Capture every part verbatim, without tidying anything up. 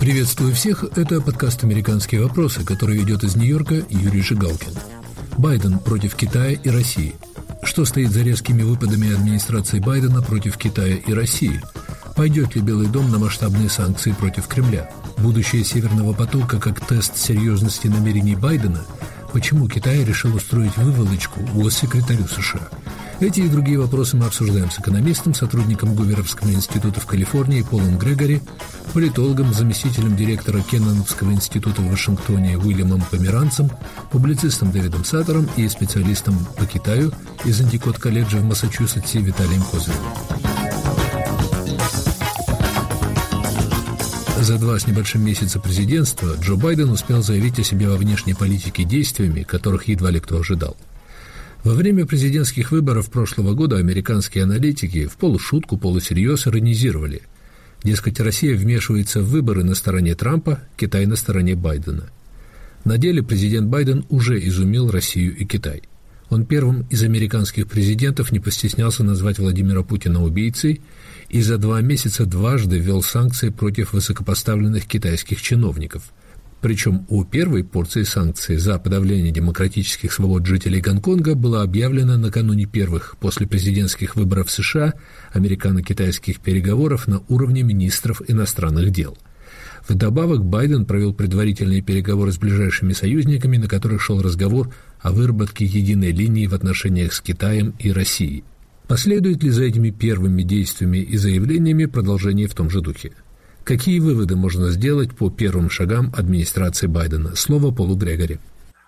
Приветствую всех, это подкаст «Американские вопросы», который ведет из Нью-Йорка Юрий Жигалкин. Байден против Китая и России. Что стоит за резкими выпадами администрации Байдена против Китая и России? Пойдет ли Белый дом на масштабные санкции против Кремля? Будущее Северного потока как тест серьезности намерений Байдена? Почему Китай решил устроить выволочку госсекретарю США? Эти и другие вопросы мы обсуждаем с экономистом, сотрудником Гуверовского института в Калифорнии Полом Грегори, политологом, заместителем директора Кенноновского института в Вашингтоне Уильямом Померанцем, публицистом Дэвидом Саттером и специалистом по Китаю из Эндикот-колледжа в Массачусетсе Виталием Козыревым. За два с небольшим месяца президентства Джо Байден успел заявить о себе во внешней политике действиями, которых едва ли кто ожидал. Во время президентских выборов прошлого года американские аналитики в полушутку, полусерьез иронизировали. Дескать, Россия вмешивается в выборы на стороне Трампа, Китай на стороне Байдена. На деле президент Байден уже изумил Россию и Китай. Он первым из американских президентов не постеснялся назвать Владимира Путина убийцей и за два месяца дважды ввел санкции против высокопоставленных китайских чиновников. Причем у первой порции санкций за подавление демократических свобод жителей Гонконга была объявлена накануне первых после президентских выборов в США американо-китайских переговоров на уровне министров иностранных дел. Вдобавок Байден провел предварительные переговоры с ближайшими союзниками, на которых шел разговор о выработке единой линии в отношениях с Китаем и Россией. Последует ли за этими первыми действиями и заявлениями продолжение в том же духе? Какие выводы можно сделать по первым шагам администрации Байдена? Слово Полу Грегори.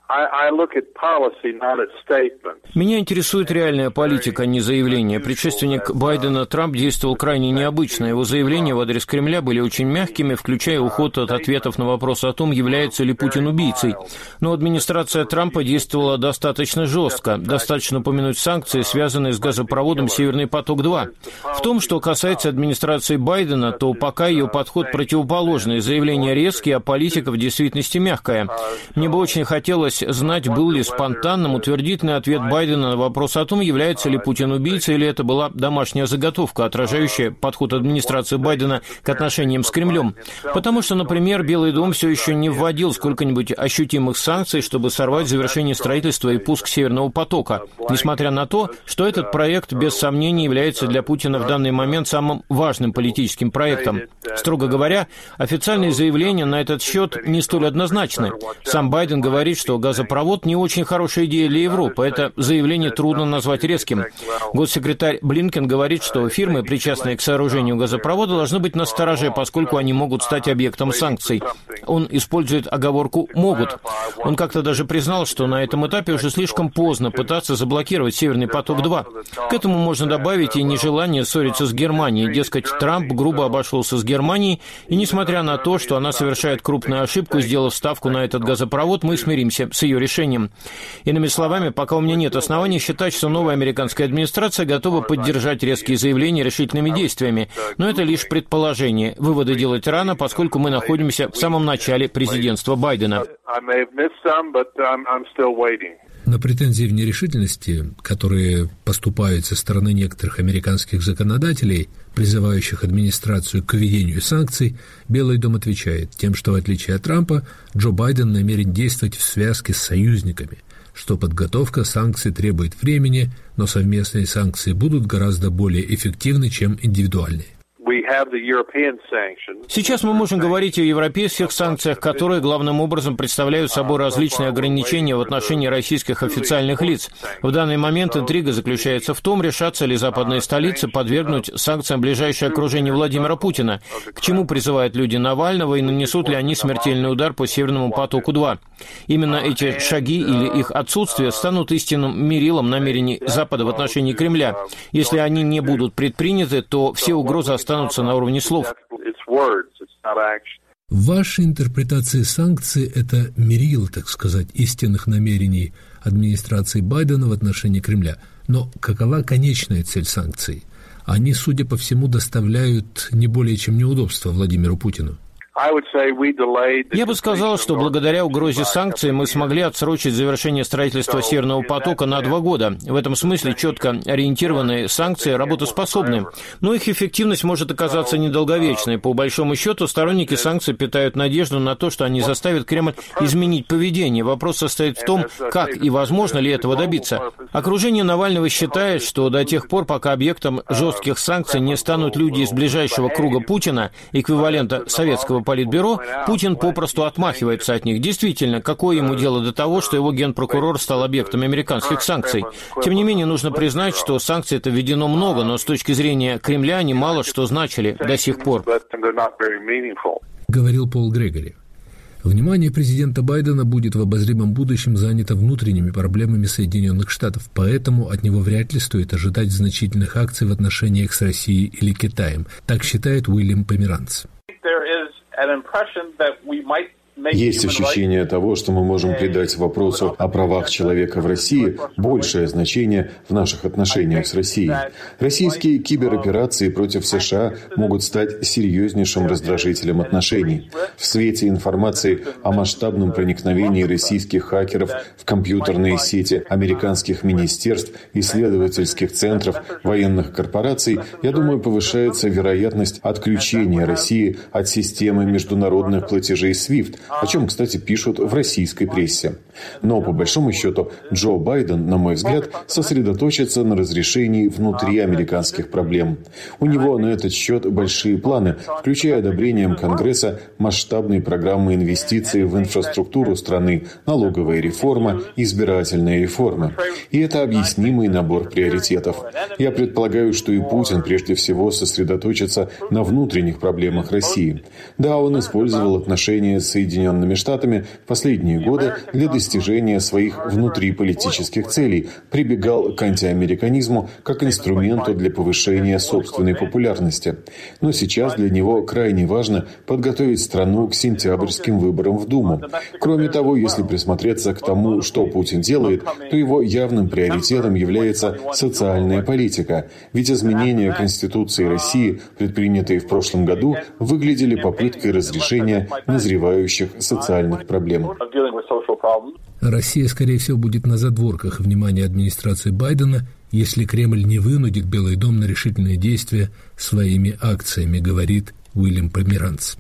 Меня интересует реальная политика, а не заявления. Предшественник Байдена Трамп действовал крайне необычно. Его заявления в адрес Кремля были очень мягкими, включая уход от ответов на вопрос о том, является ли Путин убийцей. Но администрация Трампа действовала достаточно жестко. Достаточно упомянуть санкции, связанные с газопроводом «Северный поток-два». В том, что касается администрации Байдена, то пока ее подход противоположный. Заявления резкие, а политика в действительности мягкая. Мне бы очень хотелось знать, был ли спонтанным утвердительный ответ Байдена на вопрос о том, является ли Путин убийцей, или это была домашняя заготовка, отражающая подход администрации Байдена к отношениям с Кремлем. Потому что, например, Белый дом все еще не вводил сколько-нибудь ощутимых санкций, чтобы сорвать завершение строительства и пуск Северного потока, несмотря на то, что этот проект, без сомнений, является для Путина в данный момент самым важным политическим проектом. Строго говоря, официальные заявления на этот счет не столь однозначны. Сам Байден говорит, что газопровод не очень хорошая идея для Европы. Это заявление трудно назвать резким. Госсекретарь Блинкен говорит, что фирмы, причастные к сооружению газопровода, должны быть настороже, поскольку они могут стать объектом санкций. Он использует оговорку «могут». Он как-то даже признал, что на этом этапе уже слишком поздно пытаться заблокировать «Северный поток-два». К этому можно добавить и нежелание ссориться с Германией. Дескать, Трамп грубо обошелся с Германией, и несмотря на то, что она совершает крупную ошибку, сделав ставку на этот газопровод, мы смиримся с ее решением. Иными словами, пока у меня нет оснований считать, что новая американская администрация готова поддержать резкие заявления решительными действиями. Но это лишь предположение. Выводы делать рано, поскольку мы находимся в самом начале президентства Байдена. На претензии в нерешительности, которые поступают со стороны некоторых американских законодателей, призывающих администрацию к введению санкций, Белый дом отвечает тем, что в отличие от Трампа, Джо Байден намерен действовать в связке с союзниками, что подготовка санкций требует времени, но совместные санкции будут гораздо более эффективны, чем индивидуальные. Сейчас мы можем говорить о европейских санкциях, которые главным образом представляют собой различные ограничения в отношении российских официальных лиц. В данный момент интрига заключается в том, решатся ли западные столицы подвергнуть санкциям ближайшее окружение Владимира Путина, к чему призывают люди Навального, и нанесут ли они смертельный удар по Северному потоку-два. Именно эти шаги или их отсутствие станут истинным мерилом намерений Запада в отношении Кремля. Если они не будут предприняты, то все угрозы останутся на уровне слов. В вашей интерпретации санкций это мерило, так сказать, истинных намерений администрации Байдена в отношении Кремля. Но какова конечная цель санкций? Они, судя по всему, доставляют не более чем неудобства Владимиру Путину. Я бы сказал, что благодаря угрозе санкций мы смогли отсрочить завершение строительства Северного потока на два года. В этом смысле четко ориентированные санкции работоспособны. Но их эффективность может оказаться недолговечной. По большому счету, сторонники санкций питают надежду на то, что они заставят Кремль изменить поведение. Вопрос состоит в том, как и возможно ли этого добиться. Окружение Навального считает, что до тех пор, пока объектом жестких санкций не станут люди из ближайшего круга Путина, эквивалента советского политбюро, Путин попросту отмахивается от них. Действительно, какое ему дело до того, что его генпрокурор стал объектом американских санкций? Тем не менее, нужно признать, что санкций-то введено много, но с точки зрения Кремля они мало что значили до сих пор. Говорил Пол Грегори. Внимание президента Байдена будет в обозримом будущем занято внутренними проблемами Соединенных Штатов, поэтому от него вряд ли стоит ожидать значительных акций в отношениях с Россией или Китаем. Так считает Уильям Померанц. Есть ощущение того, что мы можем придать вопросу о правах человека в России большее значение в наших отношениях с Россией. Российские кибероперации против США могут стать серьезнейшим раздражителем отношений. В свете информации о масштабном проникновении российских хакеров в компьютерные сети американских министерств, исследовательских центров, военных корпораций, я думаю, повышается вероятность отключения России от системы международных платежей свифт, о чем, кстати, пишут в российской прессе. Но, по большому счету, Джо Байден, на мой взгляд, сосредоточится на разрешении внутриамериканских проблем. У него на этот счет большие планы, включая одобрением Конгресса масштабной программы инвестиций в инфраструктуру страны, налоговая реформа, избирательная реформа. И это объяснимый набор приоритетов. Я предполагаю, что и Путин прежде всего сосредоточится на внутренних проблемах России. Да, он использовал отношения с Соединенными Штатами в последние годы для достижения своих внутриполитических целей, прибегал к антиамериканизму как инструменту для повышения собственной популярности. Но сейчас для него крайне важно подготовить страну к сентябрьским выборам в Думу. Кроме того, если присмотреться к тому, что Путин делает, то его явным приоритетом является социальная политика. Ведь изменения Конституции России, предпринятые в прошлом году, выглядели попыткой разрешения назревающих социальных проблем. Россия, скорее всего, будет на задворках внимания администрации Байдена, если Кремль не вынудит Белый дом на решительные действия своими акциями, говорит Уильям Померанц.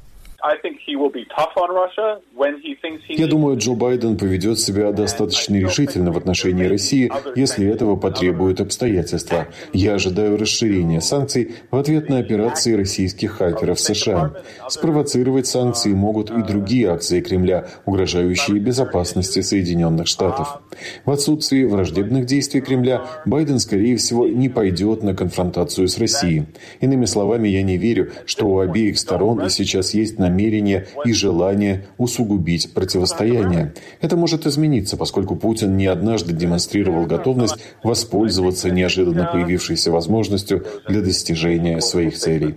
Я думаю, Джо Байден поведет себя достаточно решительно в отношении России, если этого потребуют обстоятельства. Я ожидаю расширения санкций в ответ на операции российских хакеров в США. Спровоцировать санкции могут и другие акции Кремля, угрожающие безопасности Соединенных Штатов. В отсутствии враждебных действий Кремля Байден, скорее всего, не пойдет на конфронтацию с Россией. Иными словами, я не верю, что у обеих сторон сейчас есть намерение и желание усугубить противостояние. Это может измениться, поскольку Путин не однажды демонстрировал готовность воспользоваться неожиданно появившейся возможностью для достижения своих целей.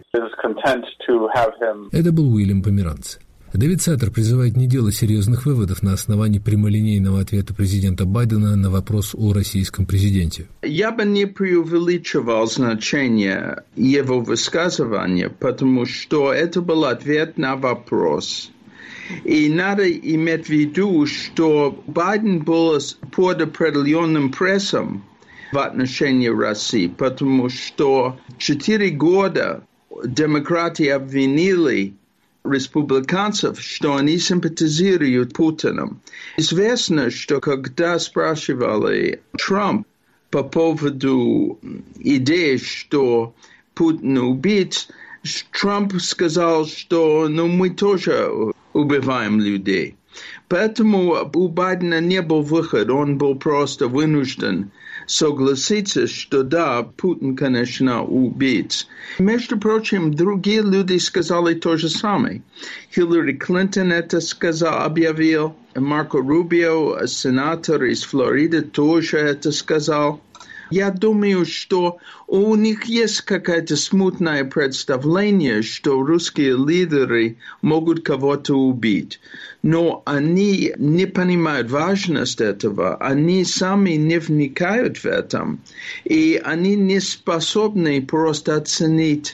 Это был Уильям Померанц. Дэвид Саттер призывает не делать серьезных выводов на основании прямолинейного ответа президента Байдена на вопрос о российском президенте. Я бы не преувеличивал значение его высказывания, потому что это был ответ на вопрос. И надо иметь в виду, что Байден был под определенным прессом в отношении России, потому что четыре года демократы обвинили республиканцев, что они симпатизируют Путиным. Известно, что когда спрашивали Трамп по поводу идеи, что Путин убит, Трамп сказал, что ну, мы тоже убиваем людей. Поэтому у Байдена не был выхода, он был просто вынужден согласиться, что да, Путин, конечно, убийц. Между прочим, другие люди сказали то же самое. Хиллари Клинтон это сказал, объявил, Марко Рубио, сенатор из Флориды, тоже это сказал. Я думаю, что у них есть какое-то смутное представление, что русские лидеры могут кого-то убить. Но они не понимают важность этого, они сами не вникают в этом, и они не способны просто оценить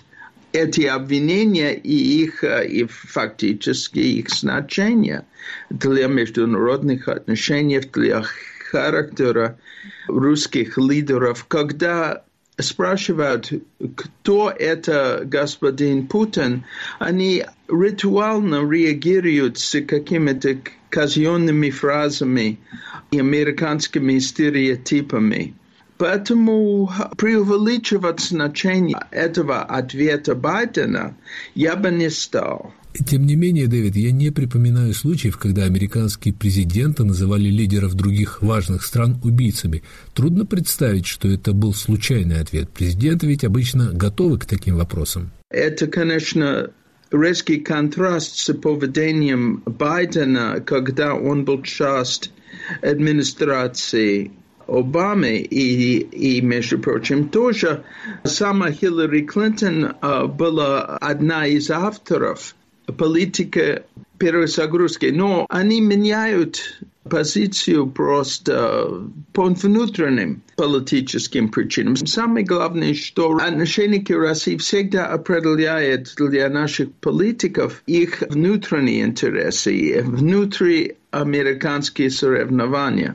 эти обвинения и их и фактически их значение для международных отношений, для характера русских лидеров, когда спрашивают, кто это господин Путин, они ритуально реагируют с какими-то казенными фразами и американскими стереотипами. Поэтому преувеличивать значение этого ответа Байдена я бы не стал. Тем не менее, Дэвид, я не припоминаю случаев, когда американские президенты называли лидеров других важных стран убийцами. Трудно представить, что это был случайный ответ. Президенты ведь обычно готовы к таким вопросам. Это, конечно, резкий контраст с поведением Байдена, когда он был часть администрации Обамы, и, и, между прочим, тоже сама Хиллари Клинтон была одна из авторов политики перезагрузки, но они меняют позицию просто по внутренним политическим причинам. Самое главное, что отношение к России всегда определяет для наших политиков их внутренние интересы, внутриамериканские соревнования.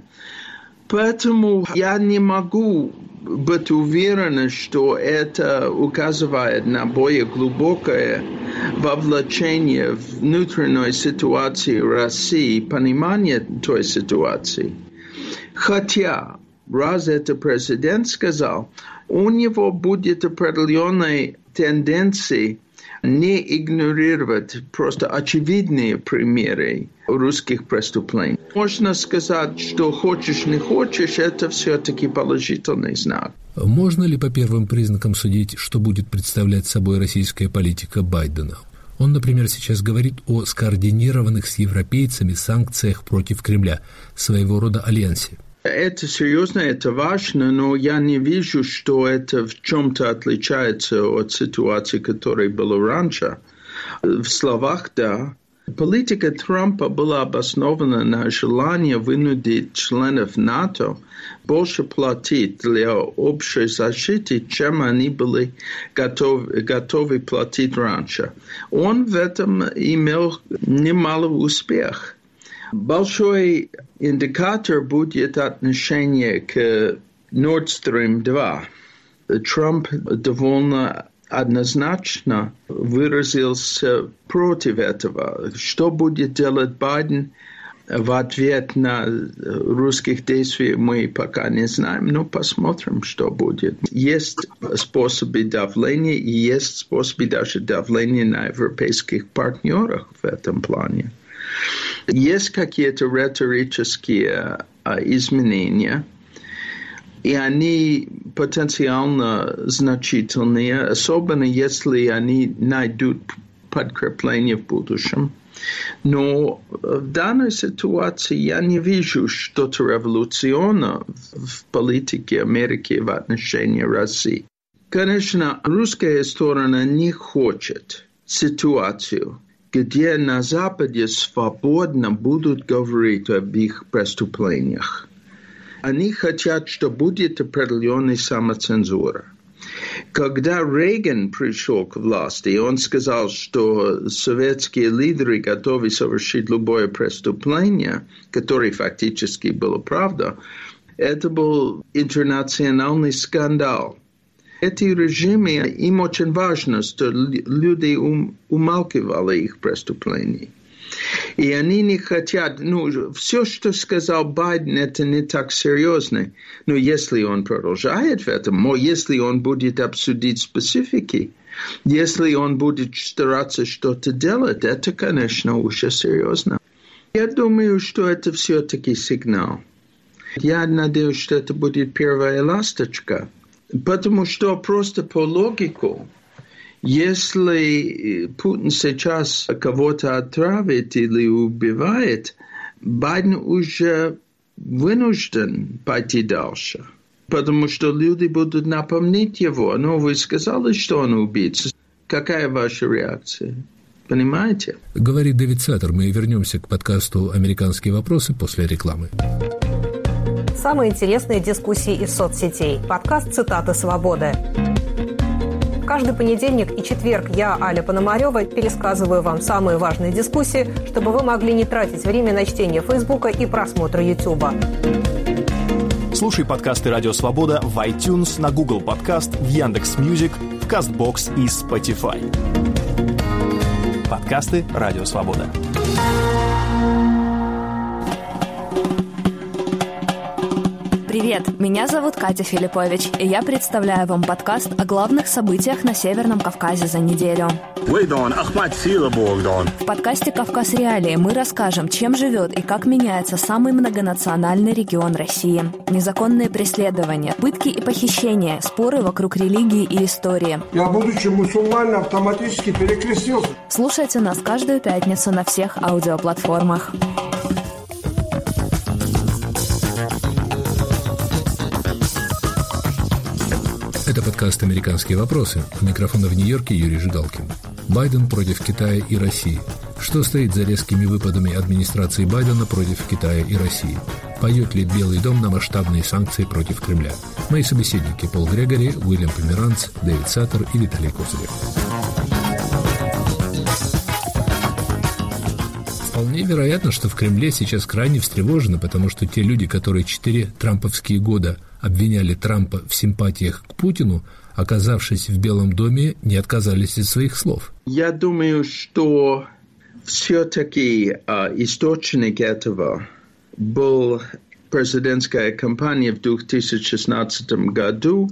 Поэтому я не могу быть уверен, что это указывает на более глубокое вовлечение в внутренней ситуации России, понимание той ситуации. Хотя, раз это президент сказал, у него будет определенные тенденции не игнорировать просто очевидные примеры русских преступлений. Можно сказать, что хочешь, не хочешь, это все-таки положительный знак. Можно ли по первым признакам судить, что будет представлять собой российская политика Байдена? Он, например, сейчас говорит о скоординированных с европейцами санкциях против Кремля, своего рода альянсе. Это серьезно, это важно, но я не вижу, что это в чем-то отличается от ситуации, которая была раньше. В словах, да. Политика Трампа была обоснована на желании вынудить членов НАТО больше платить для общей защиты, чем они были готовы, готовы платить раньше. Он в этом имел немало успеха. Большой индикатор будет отношение к Nord Stream два. Трамп довольно однозначно выразился против этого. Что будет делать Байден в ответ на русских действий, мы пока не знаем, но посмотрим, что будет. Есть способы давления, и есть способы даже давления на европейских партнеров в этом плане. Есть какие-то риторические а, изменения, и они потенциально значительные, особенно если они найдут подкрепление в будущем. Но в данной ситуации я не вижу что-то революционное в политике Америки в отношении России. Конечно, русская сторона не хочет ситуацию, где на Западе свободно будут говорить об их преступлениях. Они хотят, что будет определенная самоцензура. Когда Рейган пришел к власти, он сказал, что советские лидеры готовы совершить любое преступление, которое фактически было правда. Это был интернациональный скандал. Эти режимы, им очень важно, что люди ум, умалчивали их преступления. И они не хотят, ну, все, что сказал Байден, это не так серьезно. Но если он продолжает в этом, если он будет обсудить специфики, если он будет стараться что-то делать, это, конечно, уже серьезно. Я думаю, что это все-таки сигнал. Я надеюсь, что это будет первая ласточка. Потому что просто по логику, если Путин сейчас кого-то отравит или убивает, Байден уже вынужден пойти дальше. Потому что люди будут напомнить его. Ну, вы сказали, что он убийца. Какая ваша реакция? Понимаете? Говорит Дэвид Саттер. Мы вернемся к подкасту «Американские вопросы» после рекламы. Самые интересные дискуссии из соцсетей. Подкаст «Цитаты свободы». В Каждый понедельник и четверг я, Аля Пономарева, пересказываю вам самые важные дискуссии, чтобы вы могли не тратить время на чтение Фейсбука и просмотр Ютуба. Слушай подкасты «Радио Свобода» в iTunes, на Google Подкаст, в Яндекс.Мьюзик, в Кастбокс и Spotify. Подкасты «Радио Свобода». Привет, меня зовут Катя Филиппович, и я представляю вам подкаст о главных событиях на Северном Кавказе за неделю. В подкасте «Кавказ Реалии» мы расскажем, чем живет и как меняется самый многонациональный регион России. Незаконные преследования, пытки и похищения, споры вокруг религии и истории. Я, будучи мусульманином, автоматически перекрестился. Слушайте нас каждую пятницу на всех аудиоплатформах. Это подкаст «Американские вопросы». У микрофона в Нью-Йорке Юрий Жигалкин. Байден против Китая и России. Что стоит за резкими выпадами администрации Байдена против Китая и России? Поет ли Белый дом на масштабные санкции против Кремля? Мои собеседники Пол Грегори, Уильям Померанц, Дэвид Саттер и Виталий Козырев. Вполне вероятно, что в Кремле сейчас крайне встревожены, потому что те люди, которые четыре трамповские года обвиняли Трампа в симпатиях к Путину, оказавшись в Белом доме, не отказались от своих слов. Я думаю, что все-таки а, источник этого был президентская кампания в две тысячи шестнадцатом году,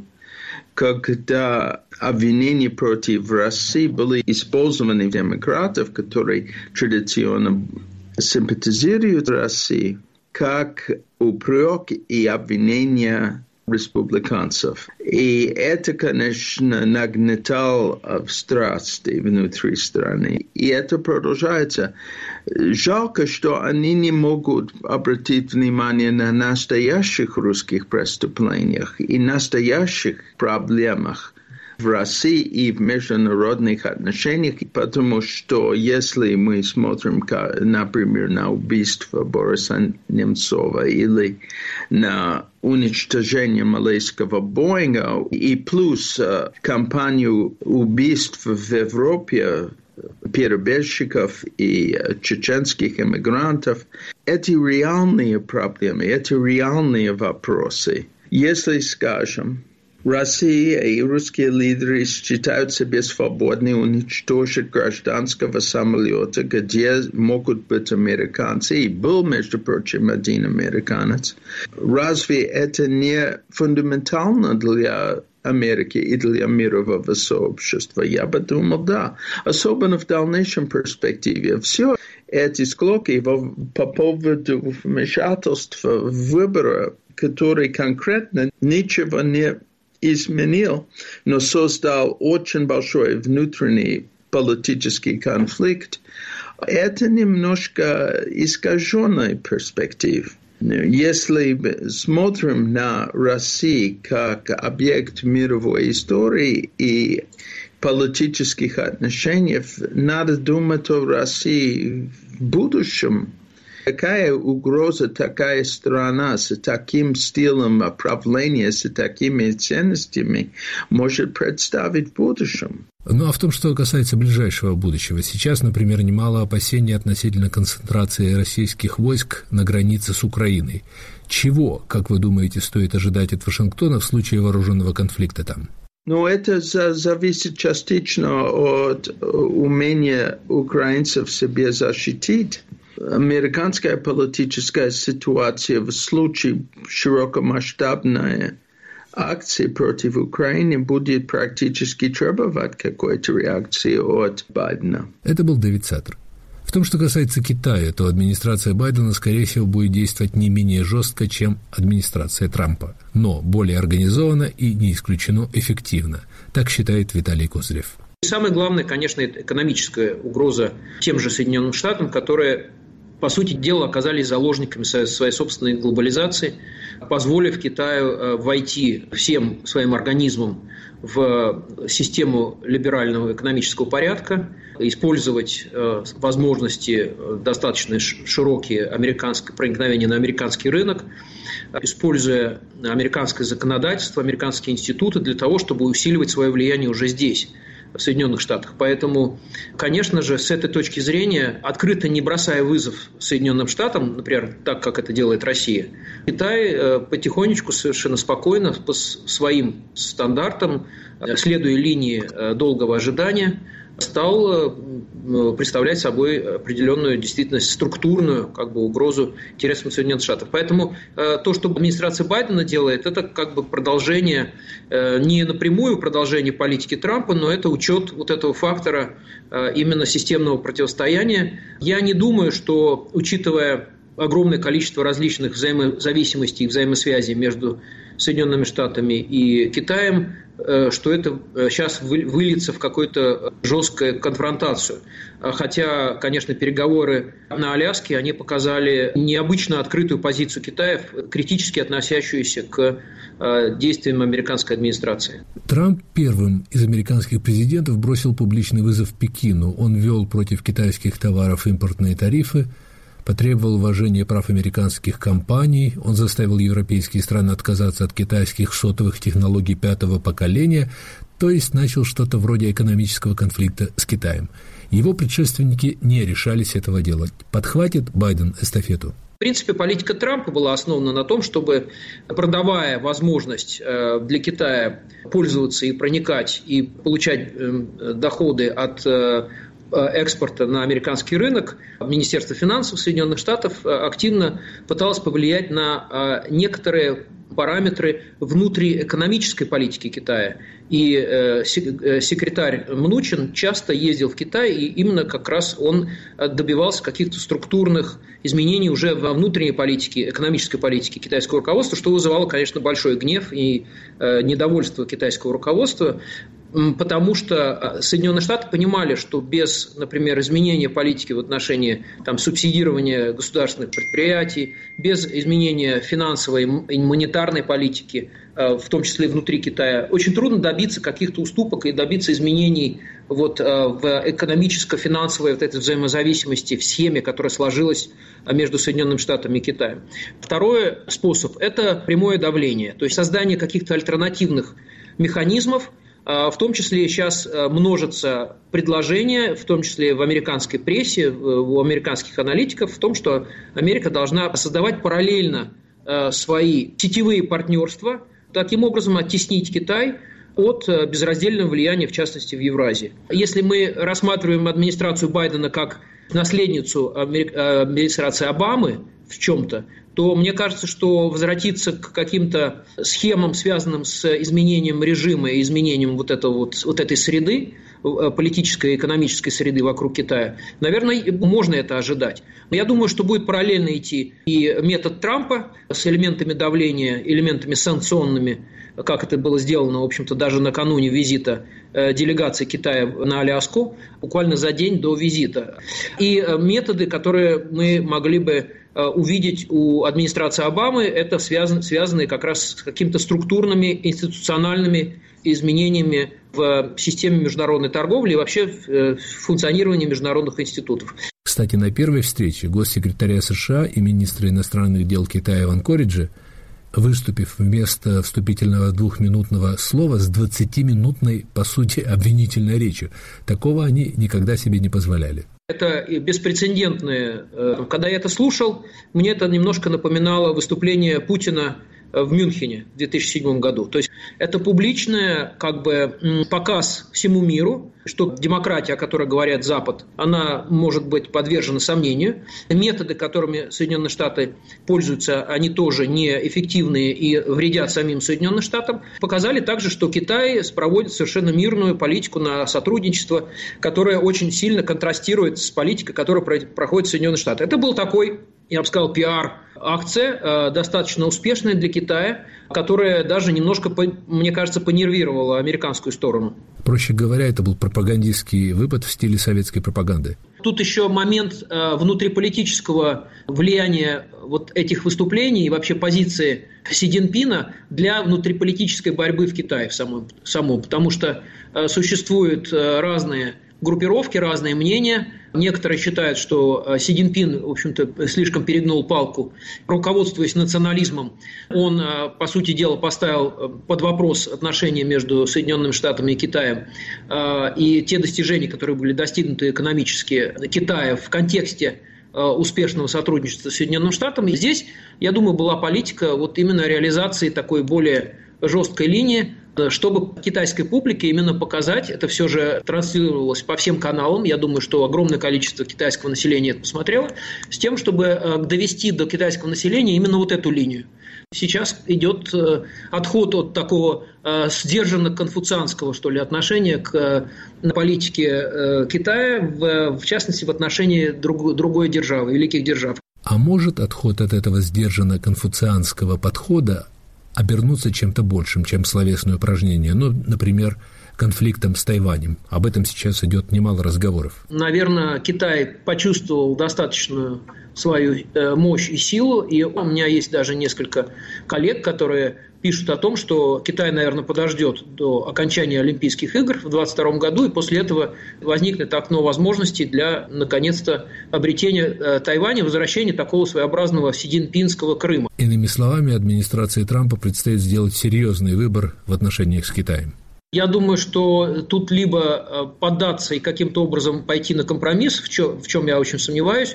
когда обвинения против России были использованы демократов, которые традиционно симпатизируют России, как упрек и обвинения республиканцев. И это, конечно, нагнетало страсти внутри страны. И это продолжается. Жалко, что они не могут обратить внимание на настоящих русских преступлениях и настоящих проблемах в России и в международных отношениях, потому что если мы смотрим, например, на убийство Бориса Немцова или на уничтожение малайского Боинга и плюс кампанию убийств в Европе перебежчиков и чеченских иммигрантов, это реальные проблемы, это реальные вопросы. Если, скажем, Россия и русские лидеры считают себя свободными уничтожить гражданского самолета, где могут быть американцы, и был, между прочим, один американец. Разве это не фундаментально для Америки и для мирового сообщества? Я бы думал, да. Особенно в дальнейшем перспективе. Все эти склоки по поводу вмешательства в выборы, которые конкретно ничего не изменил, но создал очень большой внутренний политический конфликт, это немножко искаженная перспектива. Если смотрим на Россию как объект мировой истории и политических отношений, надо думать о России в будущем. Какая угроза такая страна с таким стилем правления, с такими ценностями может представить в будущем? Ну а в том, что касается ближайшего будущего, сейчас, например, немало опасений относительно концентрации российских войск на границе с Украиной. Чего, как вы думаете, стоит ожидать от Вашингтона в случае вооруженного конфликта там? Ну, это за, зависит частично от умения украинцев себя защитить. Американская политическая ситуация в случае широкомасштабной акции против Украины будет практически требовать какой-то реакции от Байдена. Это был Дэвид Саттер. В том, что касается Китая, то администрация Байдена, скорее всего, будет действовать не менее жестко, чем администрация Трампа, но более организованно и, не исключено, эффективно. Так считает Виталий Козырев. Самое главное, конечно, это экономическая угроза тем же Соединенным Штатам, которые, по сути дела, оказались заложниками своей собственной глобализации, позволив Китаю войти всем своим организмом в систему либерального экономического порядка, использовать возможности достаточно широкие американское, проникновения на американский рынок, используя американское законодательство, американские институты для того, чтобы усиливать свое влияние уже здесь, в Соединенных Штатах. Поэтому, конечно же, с этой точки зрения, открыто не бросая вызов Соединенным Штатам, например, так, как это делает Россия, Китай потихонечку, совершенно спокойно, по своим стандартам, следуя линии долгого ожидания, стал представлять собой определенную, действительно, структурную как бы, угрозу интересам Соединенных Штатов. Поэтому то, что администрация Байдена делает, это как бы продолжение, не напрямую продолжение политики Трампа, но это учет вот этого фактора именно системного противостояния. Я не думаю, что, учитывая огромное количество различных взаимозависимостей и взаимосвязей между Соединенными Штатами и Китаем, что это сейчас выльется в какую-то жесткую конфронтацию. Хотя, конечно, переговоры на Аляске, они показали необычно открытую позицию Китая, критически относящуюся к действиям американской администрации. Трамп первым из американских президентов бросил публичный вызов Пекину. Он ввел против китайских товаров импортные тарифы, потребовал уважения прав американских компаний, он заставил европейские страны отказаться от китайских сотовых технологий пятого поколения, то есть начал что-то вроде экономического конфликта с Китаем. Его предшественники не решались этого делать. Подхватит Байден эстафету? В принципе, политика Трампа была основана на том, чтобы, продавая возможность для Китая пользоваться и проникать, и получать доходы от экспорта на американский рынок, Министерство финансов Соединенных Штатов активно пыталось повлиять на некоторые параметры внутриэкономической политики Китая. И секретарь Мнучин часто ездил в Китай, и именно как раз он добивался каких-то структурных изменений уже во внутренней политике, экономической политике китайского руководства, что вызывало, конечно, большой гнев и недовольство китайского руководства. Потому что Соединенные Штаты понимали, что без, например, изменения политики в отношении там, субсидирования государственных предприятий, без изменения финансовой и монетарной политики, в том числе и внутри Китая, очень трудно добиться каких-то уступок и добиться изменений вот, в экономическо-финансовой вот этой взаимозависимости в схеме, которая сложилась между Соединенными Штатами и Китаем. Второй способ – это прямое давление, то есть создание каких-то альтернативных механизмов. В том числе сейчас множатся предложения, в том числе в американской прессе, у американских аналитиков, в том, что Америка должна создавать параллельно свои сетевые партнерства, таким образом оттеснить Китай от безраздельного влияния, в частности, в Евразии. Если мы рассматриваем администрацию Байдена как наследницу администрации Обамы в чем-то, то мне кажется, что возвратиться к каким-то схемам, связанным с изменением режима и изменением вот, этого вот, вот этой среды, политической и экономической среды вокруг Китая, наверное, можно это ожидать. Но я думаю, что будет параллельно идти и метод Трампа с элементами давления, элементами санкционными, как это было сделано, в общем-то, даже накануне визита делегации Китая на Аляску, буквально за день до визита. И методы, которые мы могли бы увидеть у администрации Обамы, это связано, связанные как раз с какими-то структурными, институциональными изменениями в системе международной торговли и вообще в функционировании международных институтов. Кстати, на первой встрече госсекретаря США и министра иностранных дел Китая в Анкориджи, выступив вместо вступительного двухминутного слова с двадцатиминутной, по сути, обвинительной речью. Такого они никогда себе не позволяли. Это беспрецедентное. Когда я это слушал, мне это немножко напоминало выступление Путина в Мюнхене в две тысячи седьмом году. То есть это публичный как бы, показ всему миру, что демократия, о которой говорят Запад, она может быть подвержена сомнению. Методы, которыми Соединенные Штаты пользуются, они тоже неэффективные и вредят самим Соединенным Штатам. Показали также, что Китай проводит совершенно мирную политику на сотрудничество, которая очень сильно контрастирует с политикой, которая проходит в Соединенные Штаты. Это был такой, я бы сказал, пиар-акция, достаточно успешная для Китая, которая даже немножко, мне кажется, понервировала американскую сторону. Проще говоря, это был пропагандистский выпад в стиле советской пропаганды. Тут еще момент внутриполитического влияния вот этих выступлений и вообще позиции Си Цзиньпина для внутриполитической борьбы в Китае в самом, самом, потому что существуют разные группировки, разные мнения. Некоторые считают, что Си Цзиньпин, в общем-то, слишком перегнул палку, руководствуясь национализмом. Он, по сути дела, поставил под вопрос отношения между Соединенными Штатами и Китаем и те достижения, которые были достигнуты экономически Китая в контексте успешного сотрудничества с Соединенными Штатами. И здесь, я думаю, была политика вот именно реализации такой более жесткой линии, чтобы китайской публике именно показать, это все же транслировалось по всем каналам, я думаю, что огромное количество китайского населения это посмотрело, с тем, чтобы довести до китайского населения именно вот эту линию. Сейчас идет отход от такого сдержанно-конфуцианского, что ли, отношения к политике Китая, в частности, в отношении друг, другой державы, великих держав. А может отход от этого сдержанно-конфуцианского подхода обернуться чем-то большим, чем словесное упражнение, ну, например, конфликтом с Тайванем? Об этом сейчас идет немало разговоров. Наверное, Китай почувствовал достаточную свою мощь и силу, и у меня есть даже несколько коллег, которые пишут о том, что Китай, наверное, подождет до окончания Олимпийских игр в двадцать втором году, и после этого возникнет окно возможностей для, наконец-то, обретения Тайваня, возвращения такого своеобразного сидзиньпинского Крыма. Иными словами, администрации Трампа предстоит сделать серьезный выбор в отношениях с Китаем. Я думаю, что тут либо поддаться и каким-то образом пойти на компромисс, в чем, в чем я очень сомневаюсь,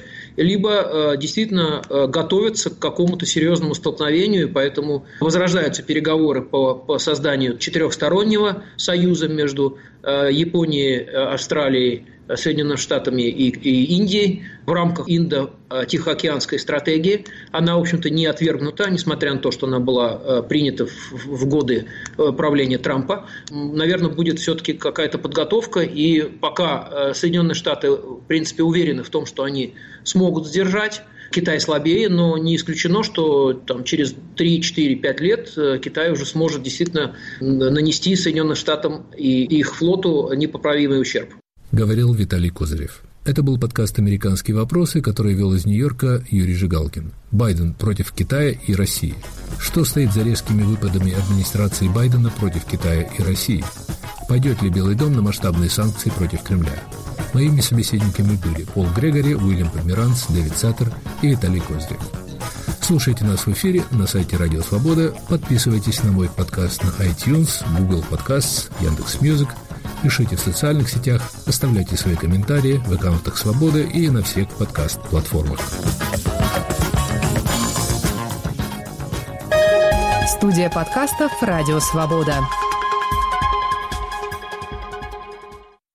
либо действительно готовиться к какому-то серьезному столкновению, и поэтому возрождаются переговоры по, по созданию четырехстороннего союза между Японией, Австралией, Соединенными Штатами и, и Индией в рамках Индо-Тихоокеанской стратегии. Она, в общем-то, не отвергнута, несмотря на то, что она была принята в, в годы правления Трампа. Наверное, будет все-таки какая-то подготовка, и пока Соединенные Штаты, в принципе, уверены в том, что они смогут сдержать, Китай слабее, но не исключено, что там, через три, четыре, пять лет Китай уже сможет действительно нанести Соединенным Штатам и их флоту непоправимый ущерб. Говорил Виталий Козырев. Это был подкаст «Американские вопросы», который вел из Нью-Йорка Юрий Жигалкин. Байден против Китая и России. Что стоит за резкими выпадами администрации Байдена против Китая и России? Пойдет ли Белый дом на масштабные санкции против Кремля? Моими собеседниками были Пол Грегори, Уильям Померанц, Дэвид Саттер и Виталий Козырев. Слушайте нас в эфире на сайте Радио Свобода, подписывайтесь на мой подкаст на iTunes, Google Podcasts, Яндекс.Мьюзик, пишите в социальных сетях, оставляйте свои комментарии в аккаунтах Свободы и на всех подкаст-платформах. Студия подкастов «Радио Свобода».